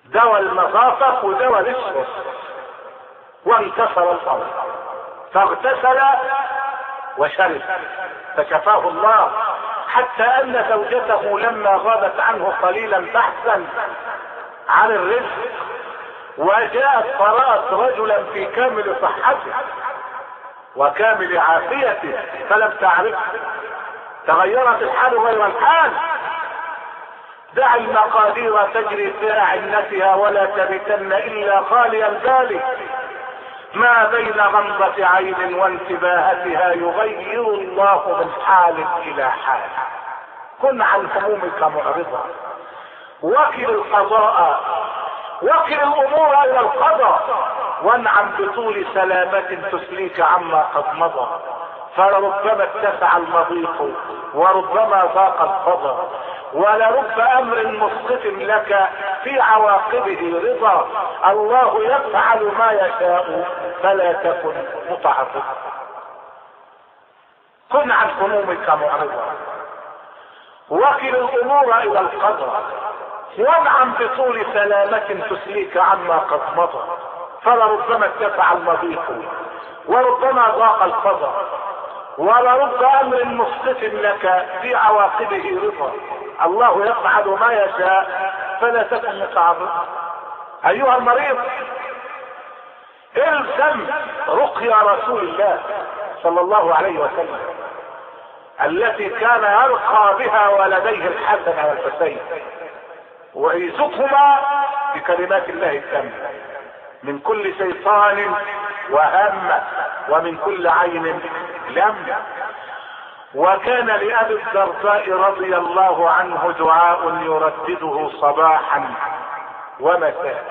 دواء المصافة ودواء الاسفل، وانتصر الامر فاغتسل وشرب فشفاه الله، حتى ان زوجته لما غابت عنه قليلا بحثا عن الرزق وجاءت فرأت رجلا في كامل صحته وكامل عافيته فلم تعرفه، تغيرت الحال غير الحال. دع المقادير تجري في أعنتها ولا تبتن إلا خالي البال، ما بين غمضة عين وانتباهتها يغير الله من حال إلى حال. كن عن همومك معرضا، وكل القضاء وكل الأمور إلى القضاء، وانعم بطول سلامة تسليك عما قد مضى، فلربما اتسع المضيق وربما ضاق الفضا، ولرب امر مسقط لك في عواقبه رضا. الله يفعل ما يشاء فلا تكن متعرضا. كن عن همومك معرضا، وكل الامور الى القضاء، وانعم بطول سلامة تسليك عما قد مضى، فلربما اتسع المضيق وربما ضاق الفضا، ولرب امر مسقط لك في عواقبه رضا. الله يفعل ما يشاء فلا تكن متعرضا. ايها المريض، الزم رقيا رسول الله صلى الله عليه وسلم التي كان يرقى بها ولديه الحسن والحسين، وعيذكما بكلمات الله التامة من كل شيطان وهم ومن كل عين لم. وكان لأبي الدرداء رضي الله عنه دعاء يردده صباحا ومساء،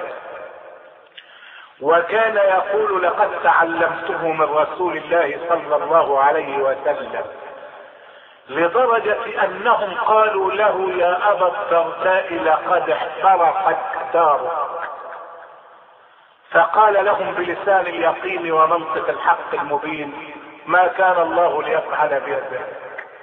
وكان يقول لقد تعلمته من رسول الله صلى الله عليه وسلم، لدرجة انهم قالوا له يا ابا الدرداء لقد احترقت دارك، فقال لهم بلسان اليقين ومنطق الحق المبين ما كان الله ليفعل بذلك.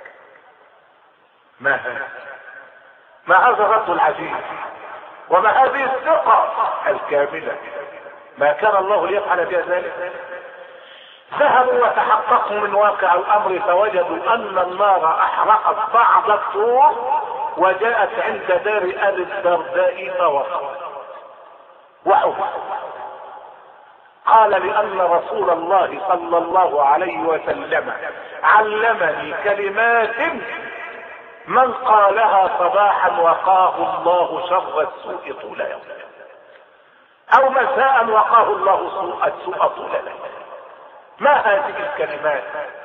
ما هذا ما هذا الرد العجيب، وما هذه الثقة الكاملة، ما كان الله ليفعل بذلك. ذهبوا وتحققوا من واقع الامر فوجدوا ان النار احرقت بعض الطور وجاءت عند دار ابي الدرداء فوقعت وحفظ. قال لان رسول الله صلى الله عليه وسلم علمني كلمات من قالها صباحا وقاه الله شر السوء طول يوم، او مساء وقاه الله سوء السوء طول ليل. ما هذه الكلمات؟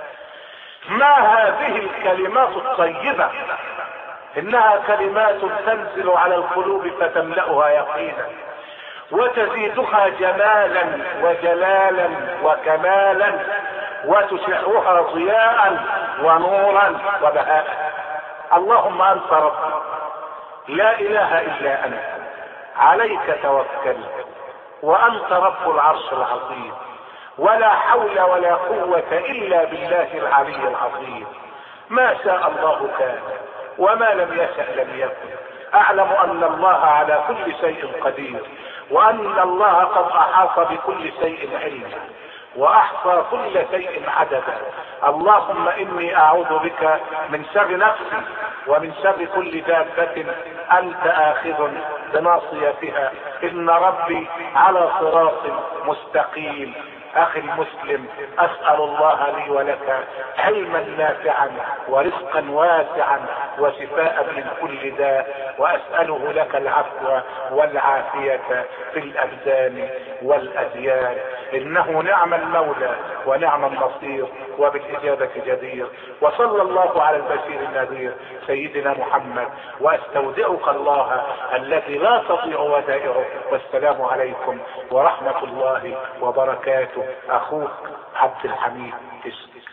ما هذه الكلمات الطيبة؟ انها كلمات تنزل على القلوب فتملأها يقينا وتزيدها جمالا وجلالا وكمالا وتشعها ضياء ونورا وبهاء. اللهم انت رب لا اله الا انت، عليك توكلت، وانت رب العرش العظيم، ولا حول ولا قوة الا بالله العلي العظيم. ما شاء الله كان وما لم يشأ لم يكن. اعلم ان الله على كل شيء قدير، وان الله قد احاط بكل شيء علما واحصى كل شيء عددا. اللهم اني اعوذ بك من شر نفسي ومن شر كل دابة انت اخذ بناصيتها، ان ربي على صراط مستقيم. اخي المسلم، اسأل الله لي ولك علما نافعا ورزقا واسعا وشفاء من كل داء، واسأله لك العفو والعافية في الابدان والاديان، انه نعم المولى ونعم النصير وبالاجابة جدير. وصلى الله على البشير النذير سيدنا محمد، واستودعك الله الذي لا تضيع ودائعه، والسلام عليكم ورحمة الله وبركاته. اخوك عبد الحميد اسمك.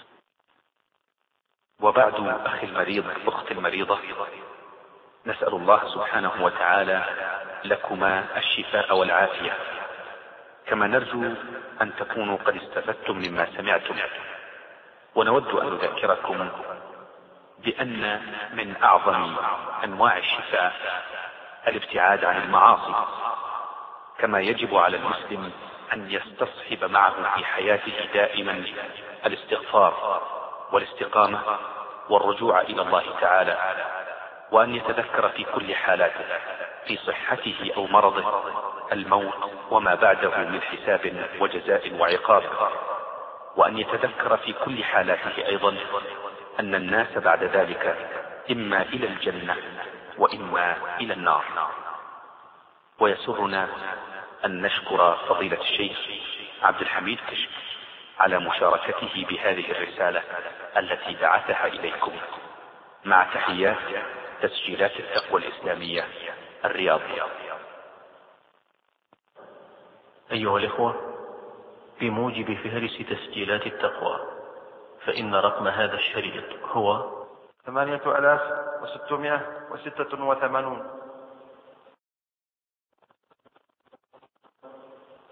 وبعد اخي المريض اختي المريضة، نسأل الله سبحانه وتعالى لكما الشفاء والعافية، كما نرجو ان تكونوا قد استفدتم مما سمعتم. ونود ان نذكركم بان من اعظم انواع الشفاء الابتعاد عن المعاصي، كما يجب على المسلم أن يستصحب معه في حياته دائما الاستغفار والاستقامة والرجوع إلى الله تعالى، وأن يتذكر في كل حالاته في صحته أو مرضه الموت وما بعده من حساب وجزاء وعقاب، وأن يتذكر في كل حالاته أيضا أن الناس بعد ذلك إما إلى الجنة وإما إلى النار. ويسرنا أن نشكر فضيلة الشيخ عبد الحميد كشك على مشاركته بهذه الرسالة التي بعثها إليكم، مع تحيات تسجيلات التقوى الإسلامية الرياض. أيها الإخوة، بموجب فهرس تسجيلات التقوى فإن رقم هذا الشريط هو ثمانية آلاف وستمائة وستة وثمانون.